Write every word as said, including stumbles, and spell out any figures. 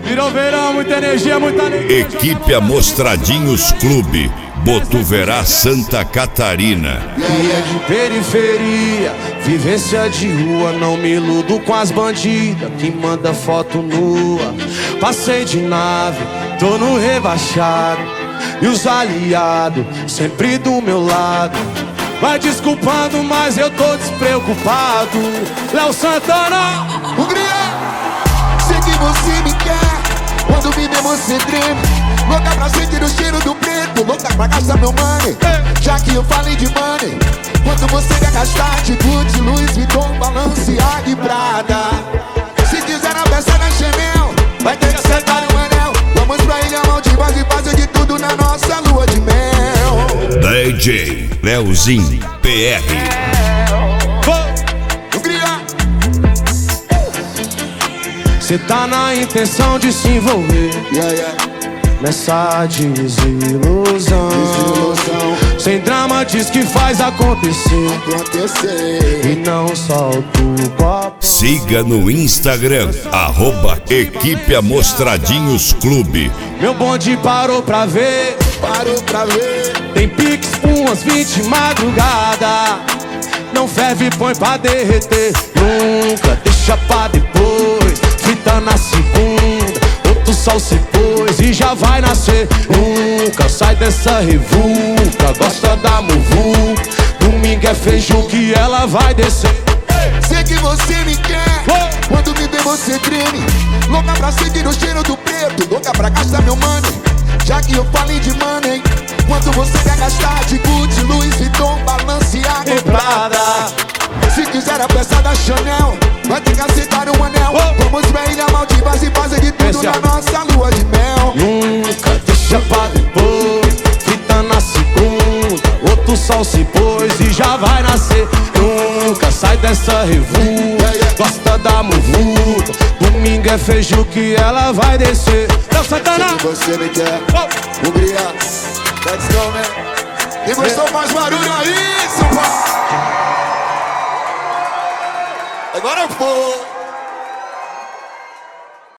Virou verão, muita energia, muita alegria. Equipe Amostradinhos Clube, Botuverá, Santa Catarina. E é de periferia, vivência de rua. Não me iludo com as bandidas que manda foto nua. Passei de nave, tô no rebaixado. E os aliados sempre do meu lado. Vai desculpando, mas eu tô despreocupado. Léo Santana, Hungria, sei que você me quer. Quando me vê você treme. Louca pra sentir o cheiro do preto. Louca pra gastar meu money. Já que eu falei de money, quanto você quer gastar de Gucci, Louis Vuitton, Balenciaga e Prada? Se quiser a peça da Chanel, vai ter que acertar um anel. Vamos pra ilha Maldivas e fazer de tudo na nossa lua de mel. D J Leozinho P R. Hungria, cê tá na intenção de se envolver yeah, yeah. nessa desilusão. Desilusão. Sem drama diz que faz acontecer Acontecer. e não solta o copo. Siga no Instagram, arroba Equipe Amostradinhos Clube. Meu bonde parou pra ver, Parou pra ver. tem pix por umas vinte madrugada. Não ferve, põe pra derreter. Nunca deixa pra depois. Frita na segunda, outro sol se pôs e já vai nascer. Nunca sai dessa revuca, gosta da muvu. Domingo é feijão que ela vai descer. Sei que você me quer. Oh! Quando me vê você treme. Louca pra sentir o cheiro do preto. Louca pra gastar meu money. Já que eu falei de money, quanto você quer gastar de Gucci, Louis Vuitton, Balenciaga e Prada? Se quiser a peça da Chanel, vai ter que aceitar um anel. Oh! Vamos pra ilha Maldivas e fazer de tudo Esse, na ó. nossa lua de mel. Nunca deixa pra depois. Frita na segunda, outro sol se pôs e já vai nascer. Nunca sai dessa revuca, gosta da muvuca. Domingo é feijão que ela vai descer. Léo Santana, Se você me quer, oh! Hungria, let's go, man. E gostou, faz barulho aí, São Paulo. Agora foi.